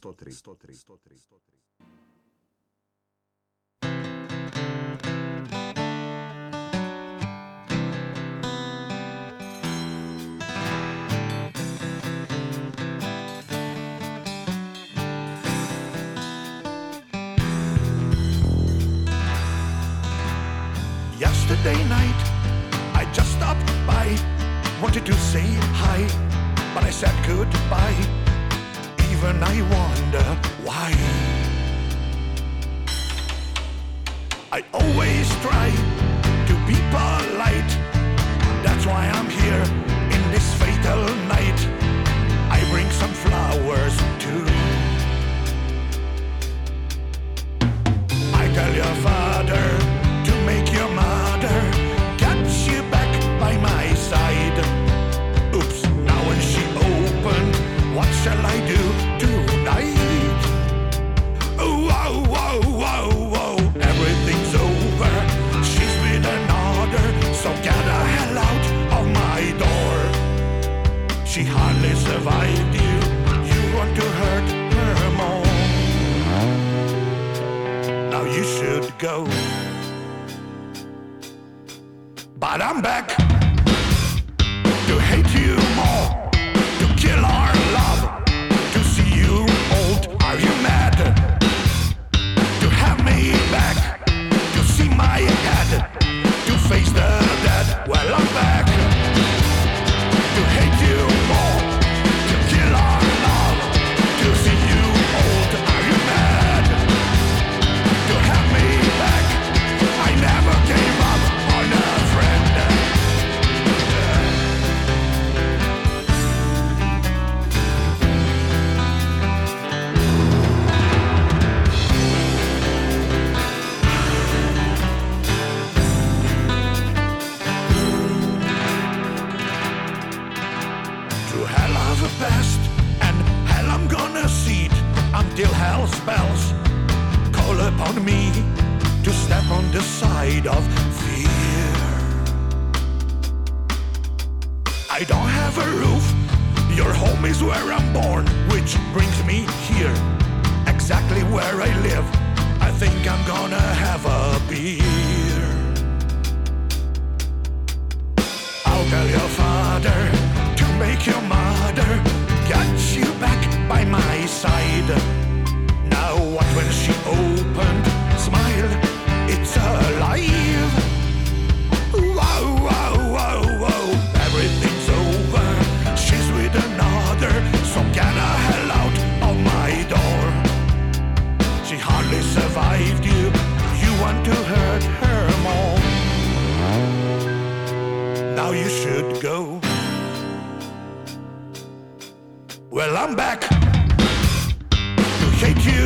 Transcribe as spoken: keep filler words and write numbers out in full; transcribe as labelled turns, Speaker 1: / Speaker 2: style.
Speaker 1: Yesterday night, I just stopped by, wanted to say hi, but I said goodbye. Even I wonder why. I always try to be polite, that's why I'm here in this fatal night. I bring some flowers too. I tell your father to make your mother get you back by my side. Oops, now when she opened, what shall I do tonight? Oh, whoa, whoa, whoa, whoa, everything's over. She's with another, so get the hell out of my door. She hardly survived you, you want to hurt her more. Now you should go, but I'm back to hate you more, to kill our love, to see you old. Are you mad to have me back, to see my head, to face the dead? Well, I'm back to hate you more, to kill our love, to see you old. Are you mad to have me back? I never gave up on a friend. Through hell of a past and hell I'm gonna see it, until hell spells call upon me to step on the side of fear. I don't have a roof, your home is where I'm born, which brings me here, exactly where I live. I think I'm gonna have a beer. I'll tell your father to make your mother get you back by my side. Now what when she opened, smile, it's alive. Whoa, whoa, whoa, whoa, everything's over. She's with another, so get the hell out of my door. She hardly survived you, you want to hurt her more. Now you should go. Well, I'm back to hate you